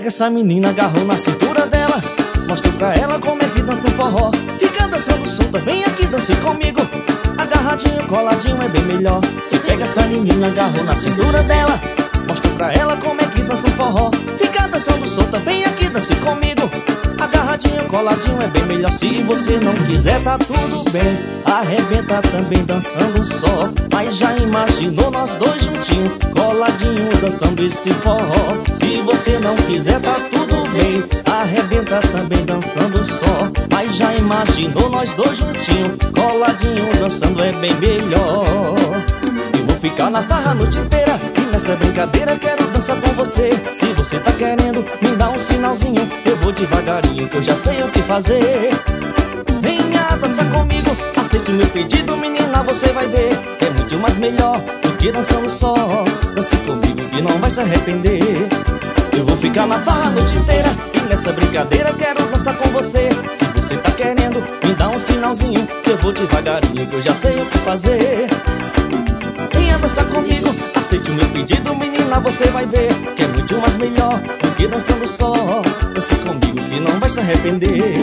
pega essa menina, agarrou na cintura dela, mostra pra ela como é que dança um forró. Fica dançando solta, vem aqui, dance comigo. Agarradinho, coladinho é bem melhor. Se pega essa menina, agarrou na cintura dela, mostra pra ela como é que dança um forró. Fica dançando solta, vem aqui, dance comigo. Agarradinho, coladinho é bem melhor. Se você não quiser, tá tudo bem, arrebenta também dançando só. Mas já imaginou nós dois juntinhos, coladinho dançando esse forró? Se você não quiser, tá tudo bem, arrebenta também dançando só. Mas já imaginou nós dois juntinhos, coladinho dançando é bem melhor. Eu vou ficar na farra a noite inteira, e nessa brincadeira quero dançar com você. Se você tá querendo, me dá um sinalzinho, eu vou devagarinho que eu já sei o que fazer. Venha dançar comigo, aceite o meu pedido, menina, você vai ver. É muito mais melhor do que dançando só. Dance comigo que não vai se arrepender. Eu vou ficar na farra a noite inteira, e nessa brincadeira quero dançar com você. Se você tá querendo, me dá um sinalzinho, que eu vou devagarinho que eu já sei o que fazer. Venha dançar comigo, aceite o meu pedido, menina, você vai ver. Que é muito mais melhor do que dançando só. Dance comigo que não vai se arrepender.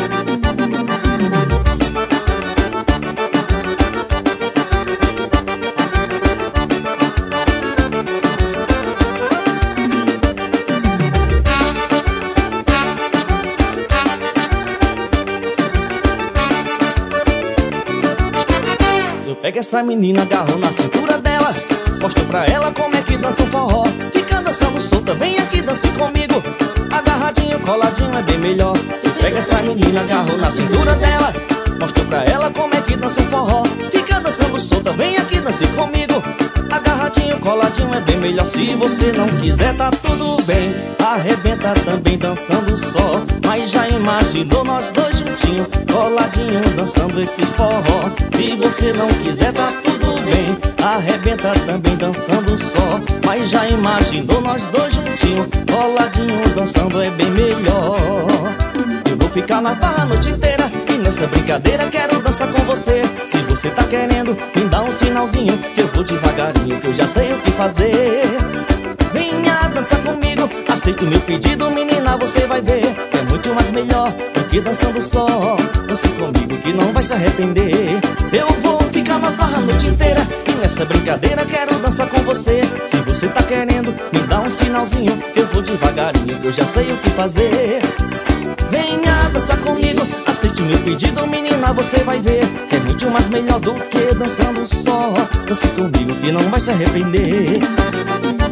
Pega essa menina, agarrou na cintura dela, mostra pra ela como é que dança um forró. Fica dançando solta, vem aqui, dance comigo. Agarradinho, coladinho é bem melhor. Se pega essa menina, agarrou na cintura dela, mostra pra ela como é que dança um forró. Fica dançando solta, vem aqui, dance comigo. Agarradinho, coladinho é bem melhor. Se você não quiser, tá tudo bem, arrebenta também dançando só. Mas já imaginou nós dois juntinhos, coladinho dançando esse forró? Se você não quiser, tá tudo bem, arrebenta também dançando só. Mas já imaginou nós dois juntinhos, coladinho dançando é bem melhor. Eu vou ficar na farra a noite inteira, e nessa brincadeira quero dançar com você. Se você tá querendo, me dá um sinalzinho, que eu vou devagarinho que eu já sei o que fazer. Venha dançar comigo, aceita o meu pedido, menina, você vai ver. É muito mais melhor do que dançando só. Dance comigo que não vai se arrepender. Eu vou ficar na farra a noite inteira, e nessa brincadeira quero dançar com você. Se você tá querendo, me dá um sinalzinho, que eu vou devagarinho que eu já sei o que fazer. Venha dançar comigo, aceite o meu pedido, menina, você vai ver. É muito mais melhor do que dançando só. Dance comigo que não vai se arrepender.